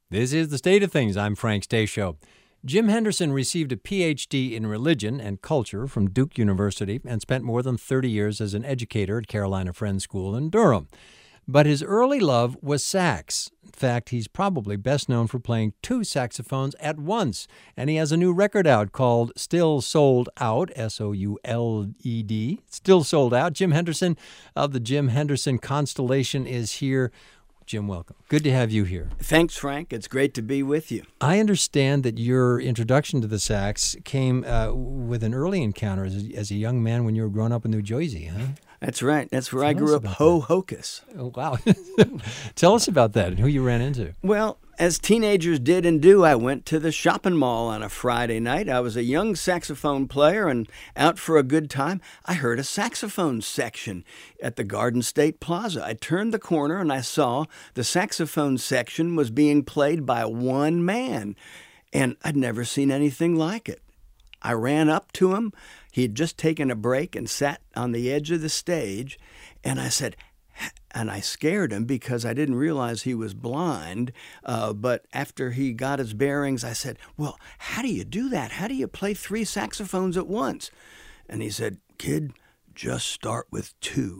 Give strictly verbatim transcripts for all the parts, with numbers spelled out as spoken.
This is The State of Things. I'm Frank Stasio. Jim Henderson received a P H D in religion and culture from Duke University and spent more than thirty years as an educator at Carolina Friends School in Durham. But his early love was sax. In fact, he's probably best known for playing two saxophones at once. And he has a new record out called Still Sold Out, S O U L E D, Still Sold Out. Jim Henderson of the Jim Henderson Constellation is here. Jim, welcome. Good to have you here. Thanks, Frank. It's great to be with you. I understand that your introduction to the sax came uh, with an early encounter as a, as a young man when you were growing up in New Jersey, huh? That's right. That's where Tell I grew up, Ho Hocus. Oh, wow. Tell us about that and who you ran into. Well, as teenagers did and do, I went to the shopping mall on a Friday night. I was a young saxophone player and out for a good time. I heard a saxophone section at the Garden State Plaza. I turned the corner and I saw the saxophone section was being played by one man, and I'd never seen anything like it. I ran up to him. He had just taken a break and sat on the edge of the stage, and I said, and I scared him because I didn't realize he was blind. Uh, but after he got his bearings, I said, well, how do you do that? How do you play three saxophones at once? And he said, kid, just start with two.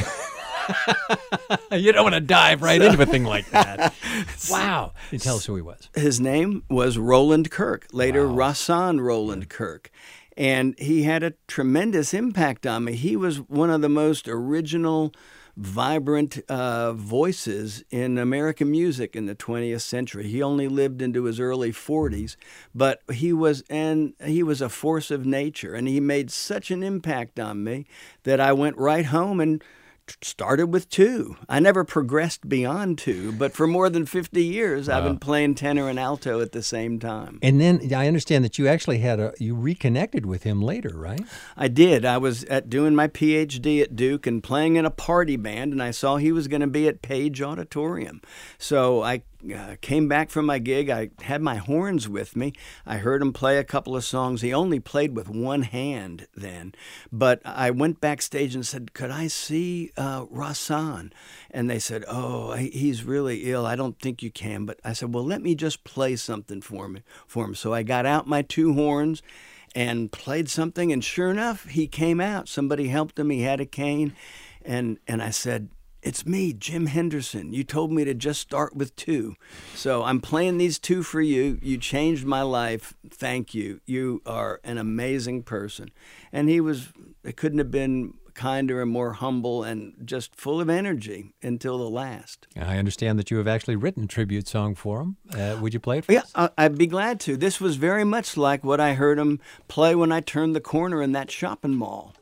You don't want to dive right so, into a thing like that. Wow. Can you tell us who he was? His name was Roland Kirk, later Wow. Rahsaan Roland Kirk. And he had a tremendous impact on me. He was one of the most original, vibrant uh, voices in American music in the twentieth century. He only lived into his early forties, but he was and he was a force of nature, and he made such an impact on me that I went right home and started with two. I never progressed beyond two, but for more than fifty years, wow. I've been playing tenor and alto at the same time. And then I understand that you actually had a, you reconnected with him later, right? I did. I was at doing my P H D at Duke and playing in a party band, and I saw he was going to be at Page Auditorium. So I Uh, came back from my gig. I had my horns with me. I heard him play a couple of songs. He only played with one hand then. But I went backstage and said, could I see uh, Rahsaan? And they said, oh, he's really ill. I don't think you can. But I said, well, let me just play something for me, for him. So I got out my two horns and played something. And sure enough, he came out. Somebody helped him. He had a cane. And, and I said, it's me, Jim Henderson. You told me to just start with two. So I'm playing these two for you. You changed my life. Thank you. You are an amazing person. And he was, it couldn't have been kinder and more humble and just full of energy until the last. I understand that you have actually written a tribute song for him. Uh, would you play it for yeah, us? I'd be glad to. This was very much like what I heard him play when I turned the corner in that shopping mall.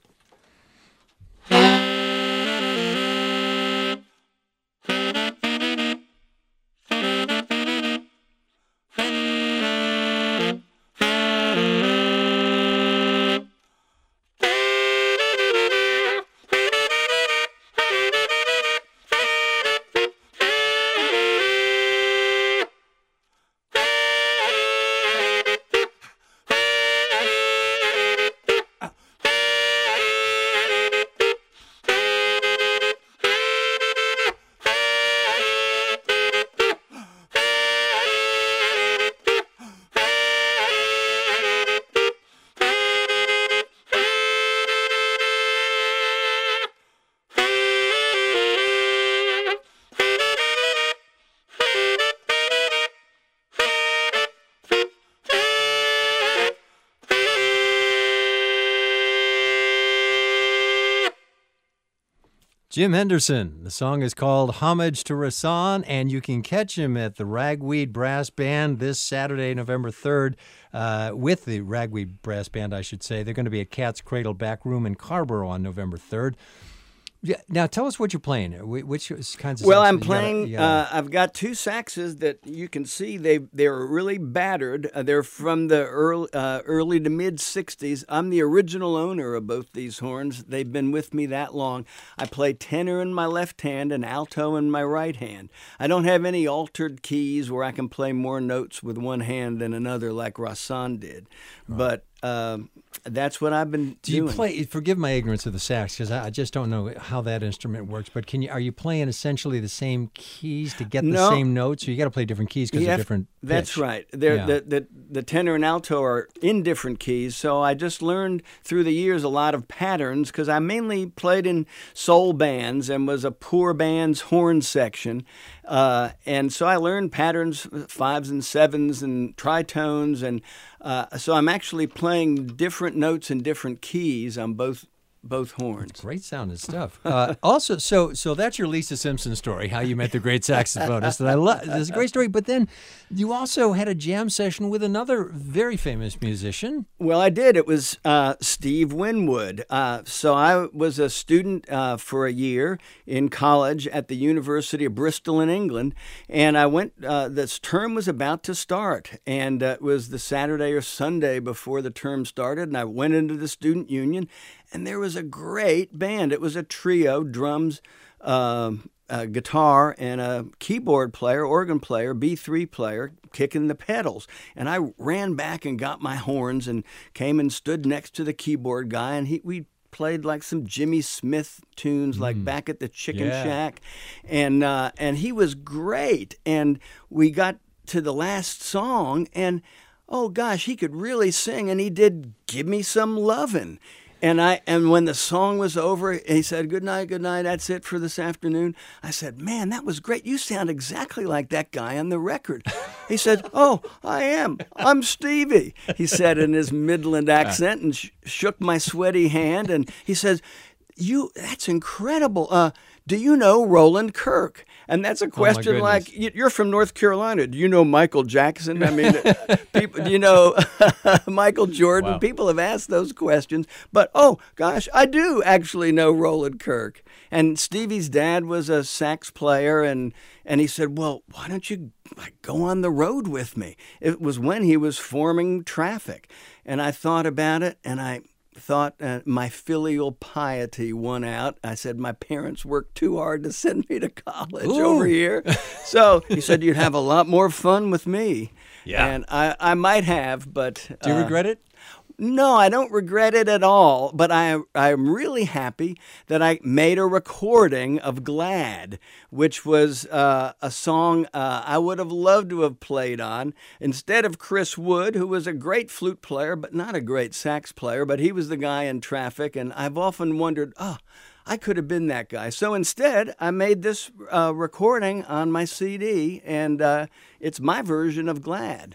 Jim Henderson. The song is called Homage to Rahsaan, and you can catch him at the Ragweed Brass Band this Saturday, November third, uh, with the Ragweed Brass Band, I should say. They're going to be at Cat's Cradle Back Room in Carrboro on November third. Yeah, now tell us what you're playing. Which kinds of well, saxes? I'm playing. You gotta, you gotta... Uh, I've got two saxes that you can see they they're really battered. Uh, they're from the early uh, early to mid sixties. I'm the original owner of both these horns. They've been with me that long. I play tenor in my left hand and alto in my right hand. I don't have any altered keys where I can play more notes with one hand than another like Rahsaan did. Right. But uh, that's what I've been Do you doing. play? Forgive my ignorance of the sax, because I, I just don't know how that instrument works. But can you? Are you playing essentially the same keys to get the No. same notes? Or you got to play different keys because You of have- different. That's pitch? right. They're, Yeah. the, the the tenor and alto are in different keys, so I just learned through the years a lot of patterns because I mainly played in soul bands and was a poor band's horn section, uh, and so I learned patterns, fives and sevens and tritones, and uh, so I'm actually playing different notes in different keys on both both horns. Great sounding stuff. Uh, also, so so that's your Lisa Simpson story, how you met the great saxophonist. And I love this is a great story. But then you also had a jam session with another very famous musician. Well, I did. It was uh, Steve Winwood. Uh, so I was a student uh, for a year in college at the University of Bristol in England, and I went. Uh, this term was about to start, and uh, it was the Saturday or Sunday before the term started, and I went into the student union, and there was a great band. It was a trio: drums, uh, a guitar, and a keyboard player, organ player, B three player, kicking the pedals. And I ran back and got my horns and came and stood next to the keyboard guy, and he we played like some Jimmy Smith tunes, like Back at the Chicken Yeah. Shack, and uh, and he was great. And we got to the last song, and oh gosh, he could really sing, and he did "Give Me Some Lovin'." And I and when the song was over, he said, "Good night, good night. That's it for this afternoon." I said, "Man, that was great. You sound exactly like that guy on the record." He said, "Oh, I am. I'm Stevie," he said in his Midland accent, and sh- shook my sweaty hand. And he says, "You, that's incredible. Uh, do you know Roland Kirk?" And that's a question goodness. like, "Y- "You're from North Carolina. Do you know Michael Jackson?" I mean, people, do you know Michael Jordan? Wow. People have asked those questions. But, oh, gosh, I do actually know Roland Kirk. And Stevie's dad was a sax player, and, and he said, "Well, why don't you like, go on the road with me?" It was when he was forming Traffic. And I thought about it, and I thought uh, my filial piety won out. I said, my parents worked too hard to send me to college Ooh. over here. So he said, "You'd have a lot more fun with me." Yeah. And I, I might have, but... Do you uh, regret it? No, I don't regret it at all, but I, I'm really happy that I made a recording of Glad, which was uh, a song uh, I would have loved to have played on instead of Chris Wood, who was a great flute player, but not a great sax player, but he was the guy in Traffic, and I've often wondered, oh, I could have been that guy. So instead, I made this uh, recording on my C D, and uh, it's my version of Glad.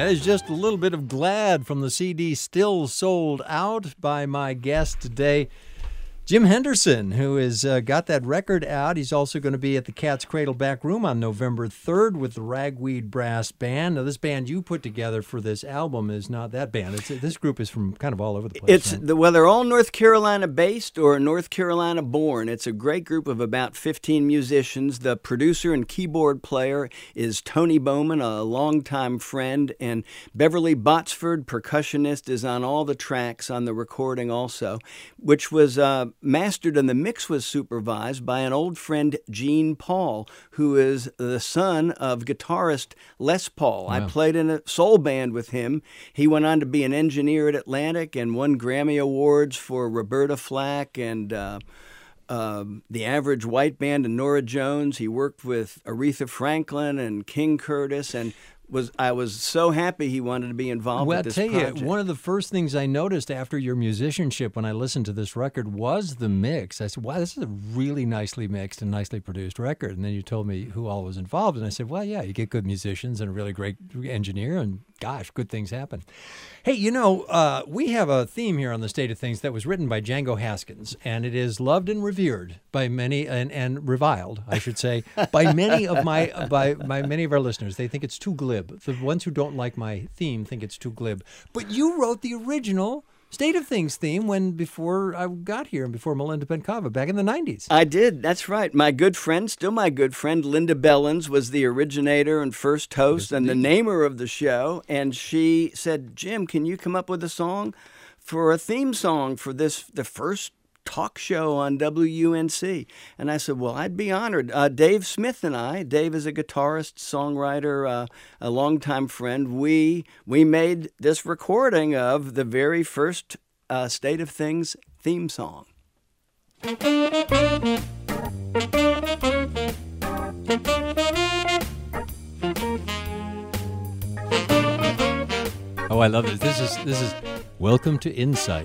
That is just a little bit of Glad from the C D Still Sold Out by my guest today, Jim Henderson, who has uh, got that record out. He's also going to be at the Cat's Cradle Back Room on November third with the Ragweed Brass Band. Now, this band you put together for this album is not that band. It's, this group is from kind of all over the place. It's right? the, well, they're all North Carolina based or North Carolina born. It's a great group of about fifteen musicians. The producer and keyboard player is Tony Bowman, a longtime friend, and Beverly Botsford, percussionist, is on all the tracks on the recording also, which was uh, mastered and the mix was supervised by an old friend, Gene Paul, who is the son of guitarist Les Paul. Wow. I played in a soul band with him. He went on to be an engineer at Atlantic and won Grammy Awards for Roberta Flack and uh, uh, the Average White Band and Norah Jones. He worked with Aretha Franklin and King Curtis, and Was I was so happy he wanted to be involved well, with this I'll tell project. you, one of the first things I noticed after your musicianship when I listened to this record was the mix. I said, wow, this is a really nicely mixed and nicely produced record. And then you told me who all was involved. And I said, well, yeah, you get good musicians and a really great engineer, and gosh, good things happen. Hey, you know, uh, we have a theme here on The State of Things that was written by Django Haskins, and it is loved and revered by many, and, and reviled, I should say, by many of my by, by many of our listeners. They think it's too glib. The ones who don't like my theme think it's too glib. But you wrote the original State of Things theme when before I got here and before Melinda Pencava back in the nineties. I did. That's right. My good friend, still my good friend, Linda Bellins was the originator and first host yes, and the namer of the show. And she said, Jim, can you come up with a song for a theme song for this, the first talk show on W U N C? And I said, well, I'd be honored. Uh, Dave Smith and I, Dave is a guitarist, songwriter, uh, a longtime friend, we we made this recording of the very first uh, State of Things theme song. Oh, I love this. This is this is Welcome to Insight.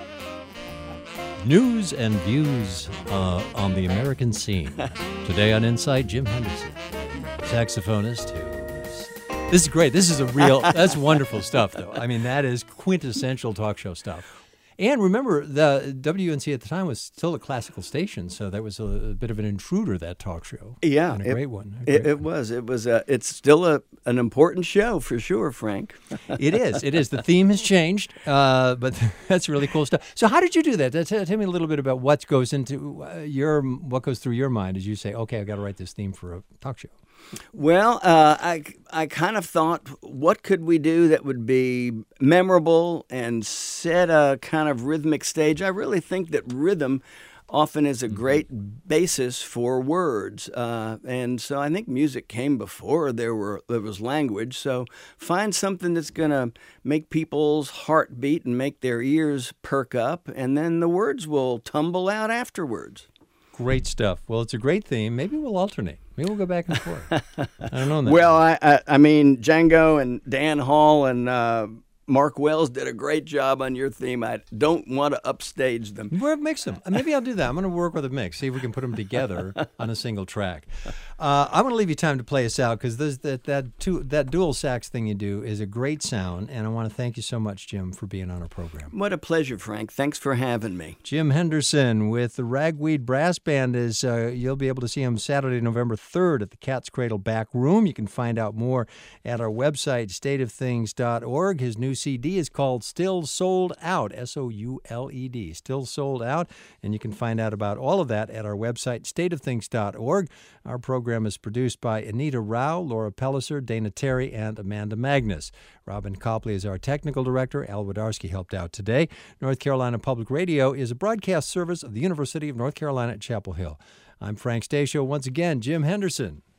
News and views uh, on the American scene. Today on Insight, Jim Henderson, saxophonist who's... This is great. This is a real... That's wonderful stuff, though. I mean, that is quintessential talk show stuff. And remember, the W U N C at the time was still a classical station, so that was a, a bit of an intruder, that talk show. Yeah. And a it, great one. A great it, it one. was. It was. A, it's still a, an important show, for sure, Frank. It is. It is. The theme has changed, uh, but that's really cool stuff. So how did you do that? Tell, tell me a little bit about what goes into uh, your, what goes through your mind as you say, okay, I've got to write this theme for a talk show. Well, uh, I, I kind of thought, what could we do that would be memorable and set a kind of rhythmic stage? I really think that rhythm often is a great basis for words. Uh, and so I think music came before there were there was language. So find something that's going to make people's heart beat and make their ears perk up, and then the words will tumble out afterwards. Great stuff. Well, it's a great theme. Maybe we'll alternate. Maybe we'll go back and forth. I don't know. Well, I, I, I mean, Django and Dan Hall and uh, Mark Wells did a great job on your theme. I don't want to upstage them. We'll mix them. Maybe I'll do that. I'm going to work with a mix, see if we can put them together on a single track. Uh, I want to leave you time to play us out because that that, two, that dual sax thing you do is a great sound, and I want to thank you so much, Jim, for being on our program. What a pleasure, Frank. Thanks for having me. Jim Henderson with the Ragweed Brass Band. Is uh, you'll be able to see him Saturday, November third at the Cat's Cradle Back Room. You can find out more at our website, state of things dot org. His new C D is called Still Sold Out, S O U L E D, Still Sold Out, and you can find out about all of that at our website, state of things dot org. Our program is produced by Anita Rao, Laura Pelliser, Dana Terry, and Amanda Magnus. Robin Copley is our technical director. Al Wodarski helped out today. North Carolina Public Radio is a broadcast service of the University of North Carolina at Chapel Hill. I'm Frank Stasio. Once again, Jim Henderson.